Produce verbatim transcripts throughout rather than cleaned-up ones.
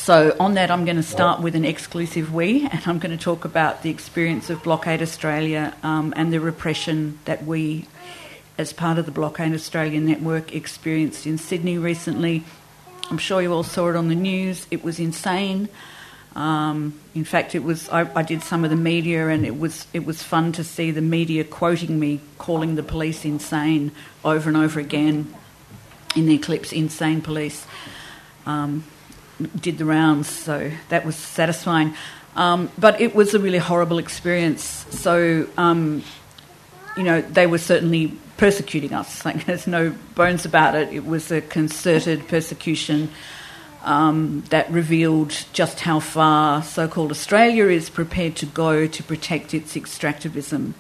So on that, I'm going to start with an exclusive we, and I'm going to talk about the experience of Blockade Australia um, and the repression that we, as part of the Blockade Australia network, experienced in Sydney recently. I'm sure you all saw it on the news. It was insane. Um, in fact, it was. I, I did some of the media, and it was it was fun to see the media quoting me, calling the police insane over and over again in their clips. Insane police. Um, did the rounds, so that was satisfying. Um, but it was a really horrible experience. So, um, you know, they were certainly persecuting us. Like, there's no bones about it. It was a concerted persecution um, that revealed just how far so-called Australia is prepared to go to protect its extractivism.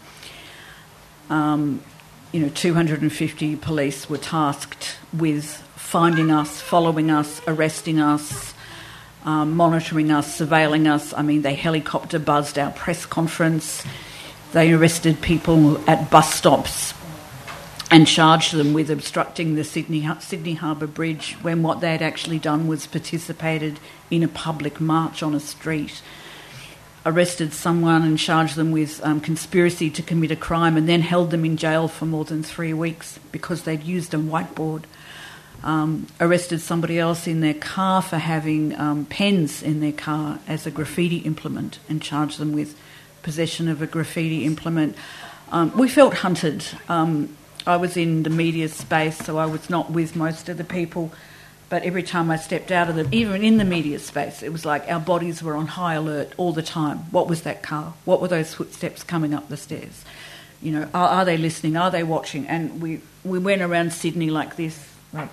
Um, you know, two hundred fifty police were tasked with finding us, following us, arresting us, um, monitoring us, surveilling us. I mean, they helicopter buzzed our press conference. They arrested people at bus stops and charged them with obstructing the Sydney Sydney Harbour Bridge when what they had actually done was participated in a public march on a street. Arrested someone and charged them with um, conspiracy to commit a crime, and then held them in jail for more than three weeks because they'd used a whiteboard. Um, arrested somebody else in their car for having um, pens in their car as a graffiti implement and charged them with possession of a graffiti implement. Um, we felt hunted. Um, I was in the media space, so I was not with most of the people, but every time I stepped out of the, even in the media space, it was like our bodies were on high alert all the time. What was that car? What were those footsteps coming up the stairs? You know, are, are they listening? Are they watching? And we, we went around Sydney like this, like,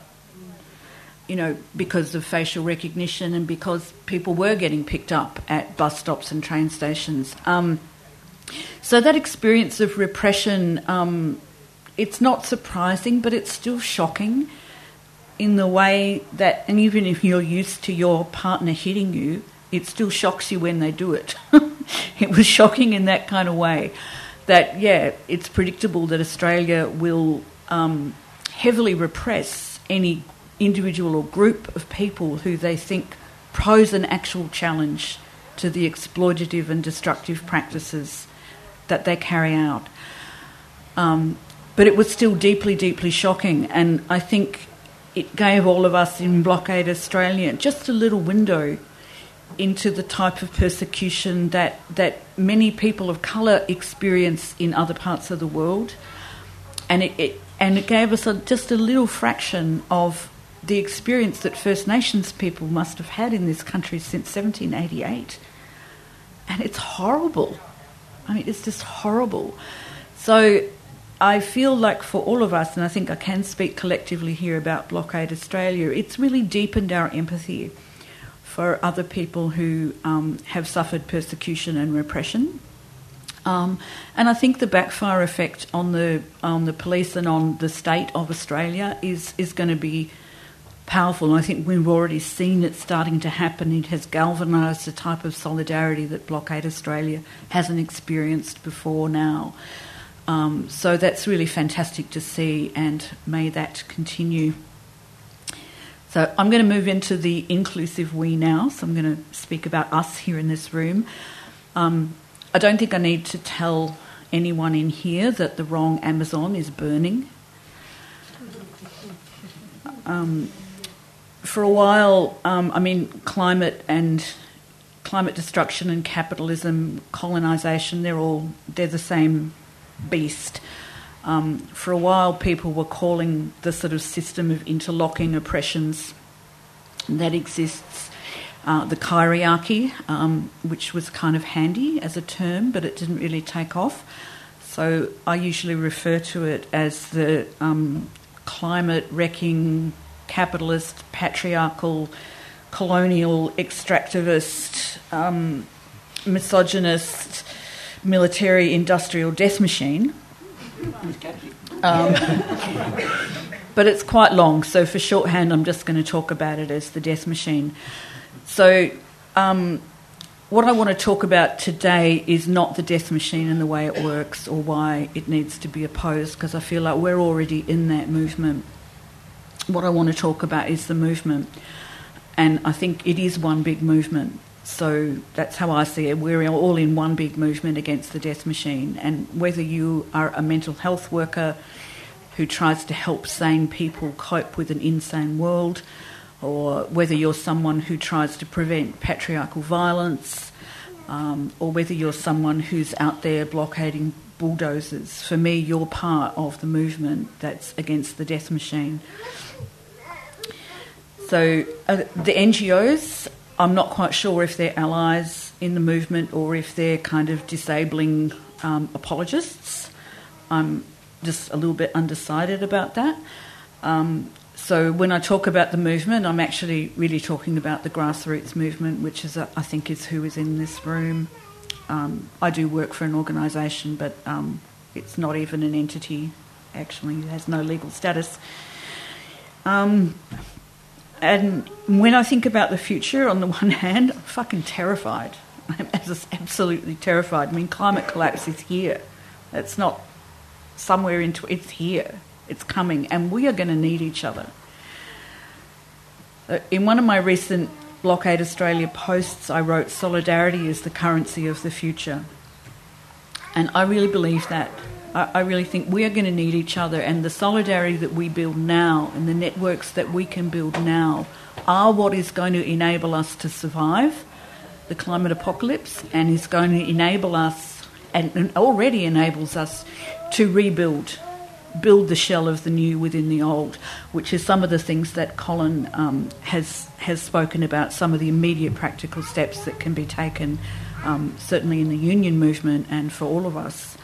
you know, because of facial recognition and because people were getting picked up at bus stops and train stations. Um, so that experience of repression, um, it's not surprising, but it's still shocking in the way that, and even if you're used to your partner hitting you, it still shocks you when they do it. It was shocking in that kind of way that, yeah, it's predictable that Australia will um, heavily repress any individual or group of people who they think pose an actual challenge to the exploitative and destructive practices that they carry out. Um, but it was still deeply, deeply shocking, and I think it gave all of us in Blockade Australia just a little window into the type of persecution that, that many people of colour experience in other parts of the world, and it, it and it gave us a, just a little fraction of the experience that First Nations people must have had in this country since seventeen eighty-eight. And it's horrible. I mean, it's just horrible. So I feel like for all of us, and I think I can speak collectively here about Blockade Australia, it's really deepened our empathy for other people who um, have suffered persecution and repression. Um, and I think the backfire effect on the on the police and on the state of Australia is, is going to be powerful. I think we've already seen it starting to happen. It has galvanised the type of solidarity that Blockade Australia hasn't experienced before now. Um, so that's really fantastic to see, and may that continue. So I'm going to move into the inclusive we now. So I'm going to speak about us here in this room. Um, I don't think I need to tell anyone in here that the wrong Amazon is burning. Um, For a while, um, I mean, climate and climate destruction and capitalism, colonisation, they're all, they're the same beast. Um, for a while, people were calling the sort of system of interlocking oppressions that exists uh, the kyriarchy, um, which was kind of handy as a term, but it didn't really take off. So I usually refer to it as the um, climate-wrecking, capitalist, patriarchal, colonial, extractivist, um, misogynist, military, industrial death machine. Um, but it's quite long, so for shorthand I'm just going to talk about it as the death machine. So um, what I want to talk about today is not the death machine and the way it works or why it needs to be opposed, because I feel like we're already in that movement. What I want to talk about is the movement. and I think it is one big movement. So that's how I see it. We're all in one big movement against the death machine. And whether you are a mental health worker who tries to help sane people cope with an insane world, or whether you're someone who tries to prevent patriarchal violence, um, or whether you're someone who's out there blockading bulldozers, for me, you're part of the movement that's against the death machine. So uh, the N G Os, I'm not quite sure if they're allies in the movement or if they're kind of disabling um, apologists. I'm just a little bit undecided about that. Um, so when I talk about the movement, I'm actually really talking about the grassroots movement, which is, uh, I think, is who is in this room. Um, I do work for an organisation, but um, it's not even an entity, actually. It has no legal status. Um, and when I think about the future, on the one hand, I'm fucking terrified. I'm absolutely terrified. I mean, climate collapse is here. It's not somewhere into... It's here. It's coming. And we are going to need each other. Uh, in one of my recent Blockade Australia posts, I wrote, "Solidarity is the currency of the future." And I really believe that. I, I really think we are going to need each other, and the solidarity that we build now and the networks that we can build now are what is going to enable us to survive the climate apocalypse, and is going to enable us, and, and already enables us, to rebuild build the shell of the new within the old, which is some of the things that Colin um, has has spoken about, some of the immediate practical steps that can be taken, um, certainly in the union movement and for all of us.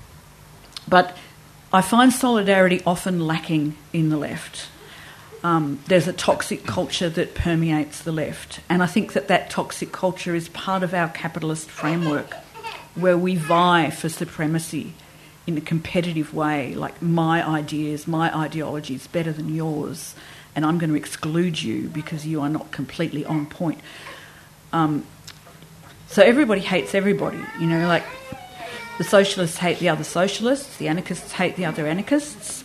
But I find solidarity often lacking in the left. Um, there's a toxic culture that permeates the left, and I think that that toxic culture is part of our capitalist framework, where we vie for supremacy in a competitive way, like my ideas, my ideology is better than yours, and I'm going to exclude you because you are not completely on point. Um, so everybody hates everybody, you know, like the socialists hate the other socialists, the anarchists hate the other anarchists.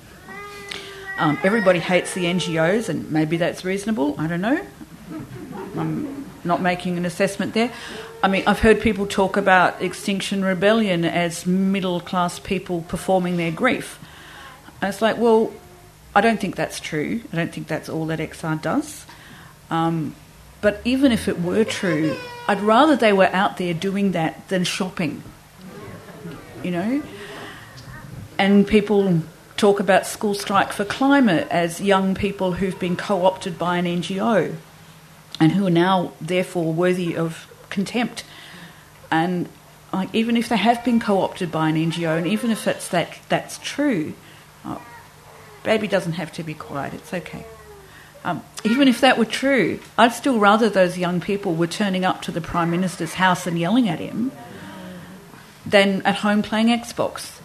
Um, everybody hates the N G Os, and maybe that's reasonable, I don't know. I'm not making an assessment there. I mean, I've heard people talk about Extinction Rebellion as middle-class people performing their grief. And it's like, well, I don't think that's true. I don't think that's all that X R does. Um, but even if it were true, I'd rather they were out there doing that than shopping, you know? And people talk about School Strike for Climate as young people who've been co-opted by an N G O and who are now, therefore, worthy of contempt. And like, even if they have been co-opted by an N G O, and even if it's that that's true, oh, baby doesn't have to be quiet, it's okay. Um, even if that were true, I'd still rather those young people were turning up to the Prime Minister's house and yelling at him than at home playing Xbox.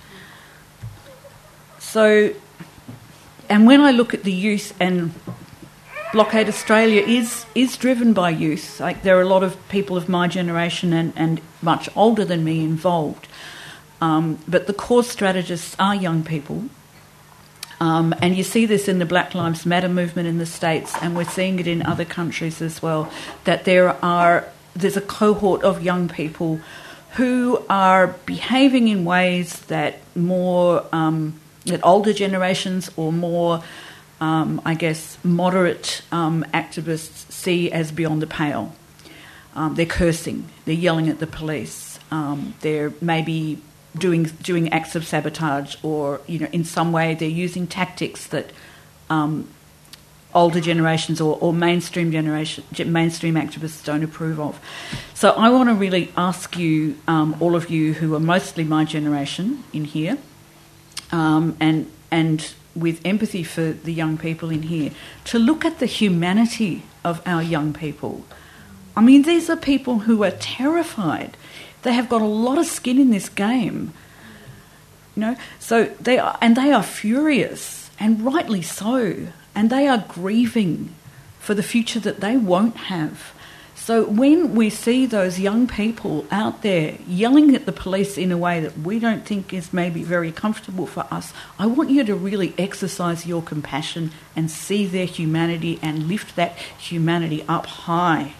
So, and when I look at the youth, and Blockade Australia is is driven by youth. Like, there are a lot of people of my generation and, and much older than me involved. Um, but the core strategists are young people. Um, and you see this in the Black Lives Matter movement in the States, and we're seeing it in other countries as well, that there are there's a cohort of young people who are behaving in ways that more um, that older generations or more Um, I guess, moderate um, activists see as beyond the pale. Um, they're cursing, they're yelling at the police, um, they're maybe doing doing acts of sabotage, or, you know, in some way they're using tactics that um, older generations or, or mainstream generation mainstream activists don't approve of. So I want to really ask you, um, all of you who are mostly my generation in here, um, and and with empathy for the young people in here, to look at the humanity of our young people. I mean, these are people who are terrified. They have got a lot of skin in this game, you know. So they are, and they are furious, and rightly so. And they are grieving for the future that they won't have. So when we see those young people out there yelling at the police in a way that we don't think is maybe very comfortable for us, I want you to really exercise your compassion and see their humanity and lift that humanity up high.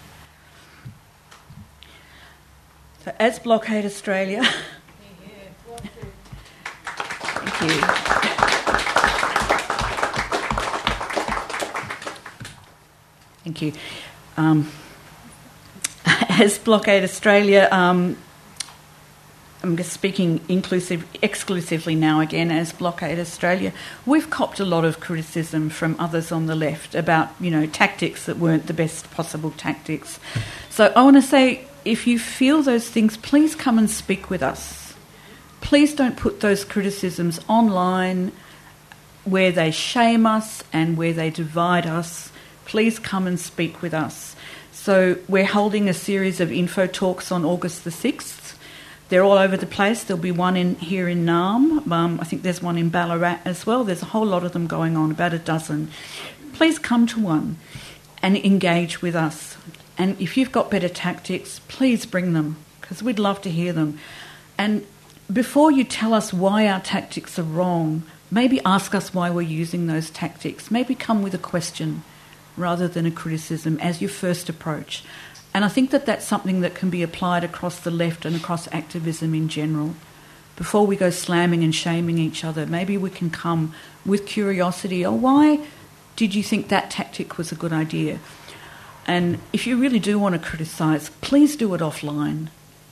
So as Blockade Australia... Thank you. Thank you. Um, as Blockade Australia, um, I'm just speaking inclusive, exclusively now again, as Blockade Australia, we've copped a lot of criticism from others on the left about, you know, tactics that weren't the best possible tactics. So I want to say, if you feel those things, please come and speak with us. Please don't put those criticisms online where they shame us and where they divide us. Please come and speak with us. So we're holding a series of info talks on August the sixth. They're all over the place. There'll be one in here in Naarm. Um, I think there's one in Ballarat as well. There's a whole lot of them going on, about a dozen. Please come to one and engage with us. And if you've got better tactics, please bring them, because we'd love to hear them. And before you tell us why our tactics are wrong, maybe ask us why we're using those tactics. Maybe come with a question rather than a criticism as your first approach. And I think that that's something that can be applied across the left and across activism in general. Before we go slamming and shaming each other, maybe we can come with curiosity. Oh, why did you think that tactic was a good idea? And if you really do want to criticise, please do it offline.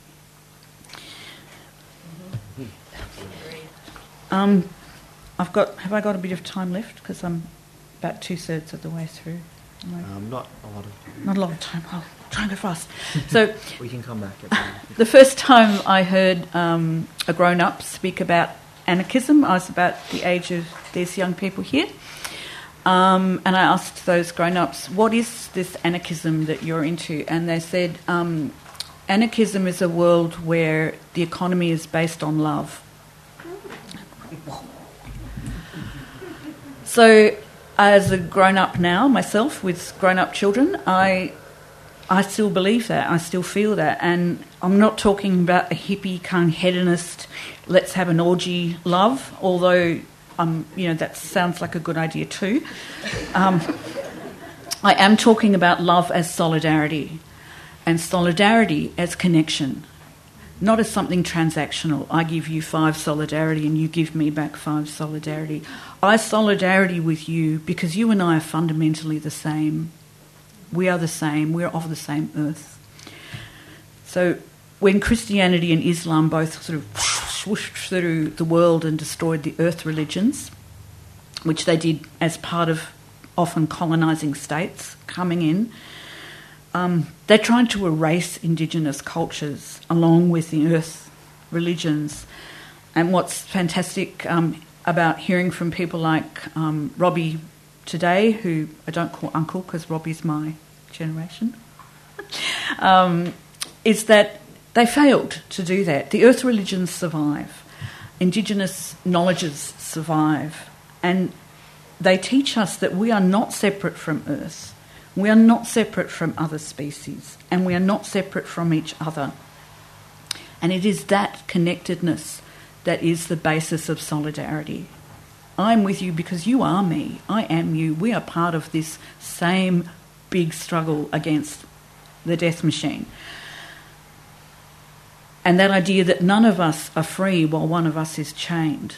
Um, I've got. Have I got a bit of time left? Because I'm about two thirds of the way through. Um, not a lot of. Not a lot of time. I'll try and go fast. So we can come back. The first time I heard um, a grown-up speak about anarchism, I was about the age of these young people here, um, and I asked those grown-ups, "What is this anarchism that you're into?" And they said, um, "Anarchism is a world where the economy is based on love." So, as a grown-up now, myself, with grown-up children, I I still believe that, I still feel that, and I'm not talking about a hippie kind of hedonist, let's have an orgy love, although, um, you know, that sounds like a good idea too. Um, I am talking about love as solidarity, and solidarity as connection, not as something transactional. I give you five solidarity and you give me back five solidarity. I solidarity with you because you and I are fundamentally the same. We are the same. We're of the same earth. So when Christianity and Islam both sort of swooshed through the world and destroyed the earth religions, which they did as part of often colonising states coming in, um, they tried to erase indigenous cultures along with the earth religions. And what's fantastic um, about hearing from people like um, Robbie today, who I don't call uncle because Robbie's my generation, um, is that they failed to do that. The earth religions survive. Indigenous knowledges survive. And they teach us that we are not separate from earth. We are not separate from other species. And we are not separate from each other. And it is that connectedness that is the basis of solidarity. I'm with you because you are me. I am you. We are part of this same big struggle against the death machine. And that idea that none of us are free while one of us is chained.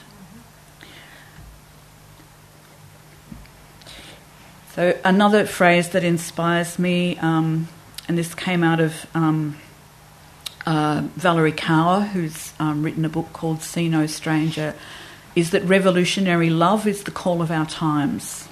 So another phrase that inspires me, um, and this came out of um, uh, Valerie Kaur, who's um, written a book called See No Stranger, is that revolutionary love is the call of our times.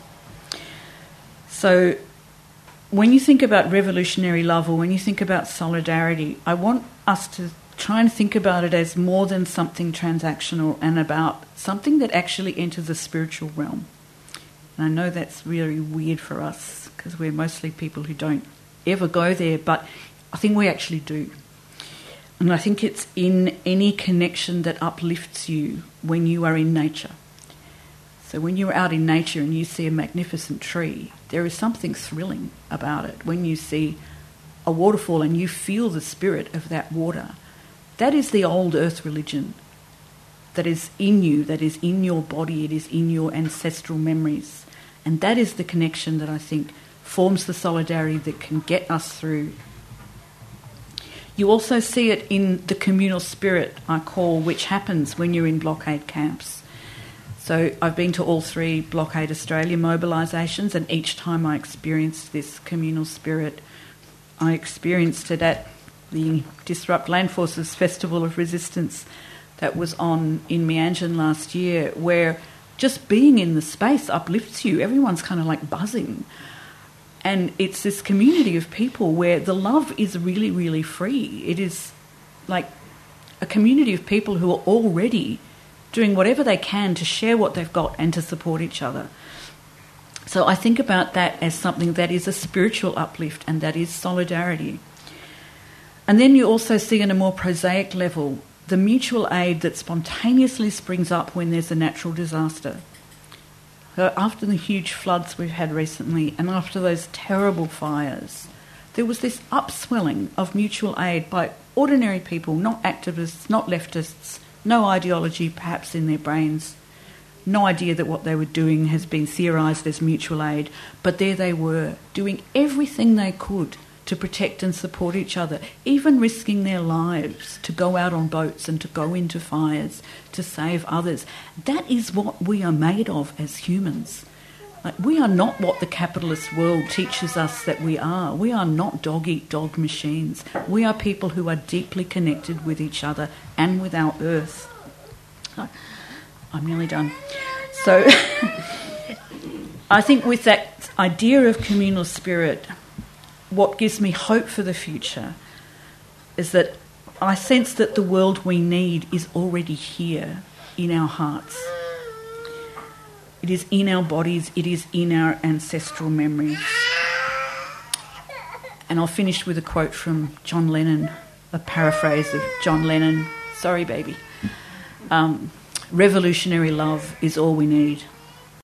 So when you think about revolutionary love, or when you think about solidarity, I want us to try and think about it as more than something transactional and about something that actually enters the spiritual realm. And I know that's really weird for us because we're mostly people who don't ever go there, but I think we actually do. And I think it's in any connection that uplifts you when you are in nature. So when you're out in nature and you see a magnificent tree, there is something thrilling about it. When you see a waterfall and you feel the spirit of that water, that is the old earth religion that is in you, that is in your body, it is in your ancestral memories. And that is the connection that I think forms the solidarity that can get us through. You also see it in the communal spirit, I call, which happens when you're in blockade camps. So I've been to all three Blockade Australia mobilisations, and each time I experienced this communal spirit, I experienced it at the Disrupt Land Forces Festival of Resistance that was on in Meanjin last year, where just being in the space uplifts you. Everyone's kind of like buzzing. And it's this community of people where the love is really, really free. It is like a community of people who are already doing whatever they can to share what they've got and to support each other. So I think about that as something that is a spiritual uplift, and that is solidarity. And then you also see on a more prosaic level the mutual aid that spontaneously springs up when there's a natural disaster. So after the huge floods we've had recently, and after those terrible fires, there was this upswelling of mutual aid by ordinary people, not activists, not leftists, no ideology perhaps in their brains, no idea that what they were doing has been theorised as mutual aid, but there they were, doing everything they could to protect and support each other, even risking their lives to go out on boats and to go into fires to save others. That is what we are made of as humans. Like, we are not what the capitalist world teaches us that we are. We are not dog-eat-dog machines. We are people who are deeply connected with each other and with our earth. I'm nearly done. So I think with that idea of communal spirit, what gives me hope for the future is that I sense that the world we need is already here in our hearts. It is in our bodies, it is in our ancestral memories. And I'll finish with a quote from John Lennon, a paraphrase of John Lennon. Sorry, baby. Um, Revolutionary love is all we need.